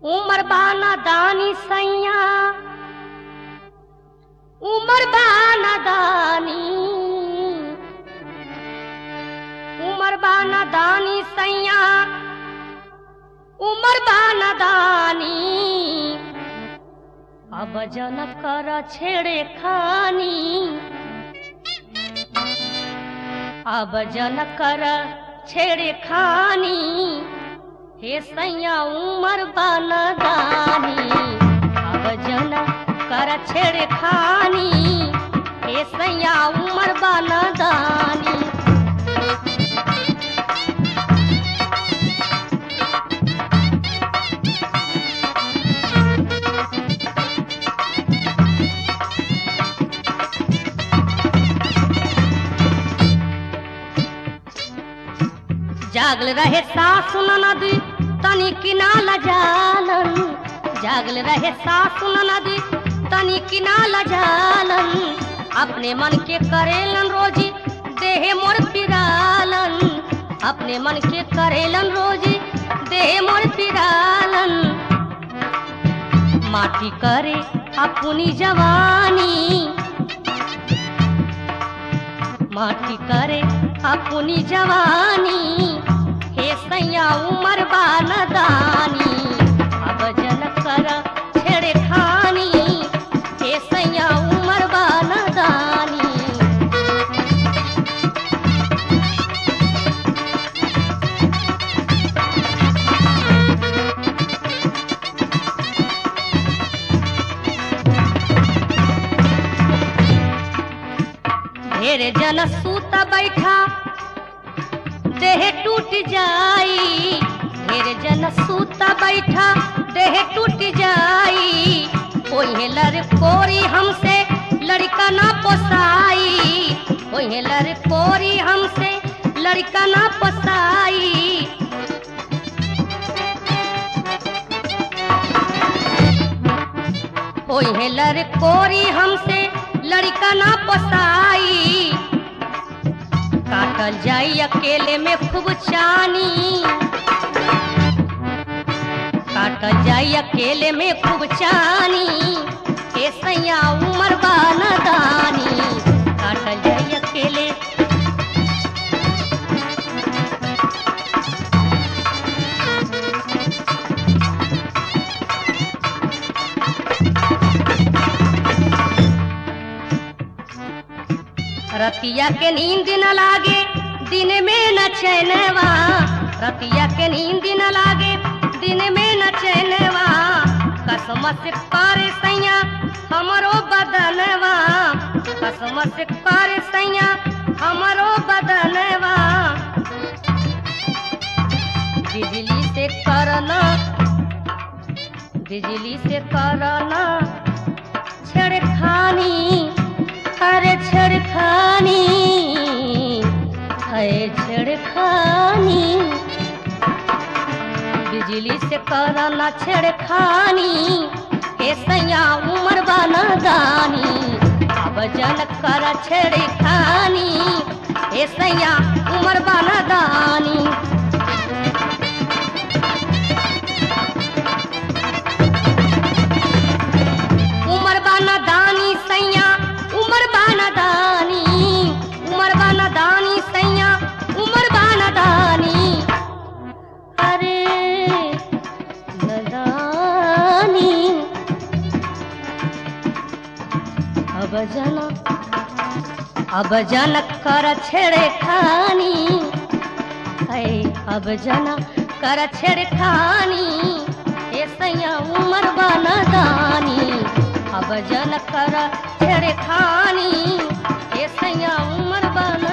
उमर बाना दानी सैया उमर बाना दानी उमर बाना दानी सैया उमर बाना दानी अब जन कर छेड़े खानी अब जन कर छेड़े खानी हे सैया उमर बाना दानी अब जन कर छेड़े खानी हे सैया उमर बाना दानी जागल रहे सासु ननद तनी किनाला जालन जागल रहे सासु ननद तनी किनाला जालन अपने मन के करेलन रोजी देह मोर पिरालन अपने मन के करेलन रोजी देह मोर पिरालन माटी करे अपनी जवानी माटी करे अपनी जवानी हे सैया उमर बाना दानी अब जन कर छेड़े खानी हे सैया उमर बाना दानी ढेर जन सूता बैठा देह टूट जाई ढेर जन सूता बैठा देह टूट जाई ओहे लर कोरी हमसे लड़का ना पोसाई ओहे लर कोरी हमसे लड़का ना पोसाई ओहे लर कोरी हमसे लड़का ना पोसाई काटल जाई अकेले में खूब चानी काटल जाई अकेले में खूब चानी हे सैया उमर बाना दानी काटल जाई अकेले रतिया के नींद न लागे दिन में न चैनवा रतिया के नींद न लागे दिन में न चैनवा कसम से करे सैया हमरो बदनवा कसम से करे सैया हमरो बदनवा बिजली से करना छेड़खानी अरे छेड़खानी है छेड़खानी बिजली से करना छेड़खानी हे सैया उमर बाना दानी अब जन कर छेड़खानी हे सैया उमर बाना दानी उमर बाना दानी सैया उमर बाना दानी उमर बाना दानी सैया उमर बाना दानी अरे नदानी अब जन कर छेड़े खानी है अब जन कर छेड़े खानी हे सैया उमर बाना दानी अब जन कर छेड़े खानी हे सैया उमर बाना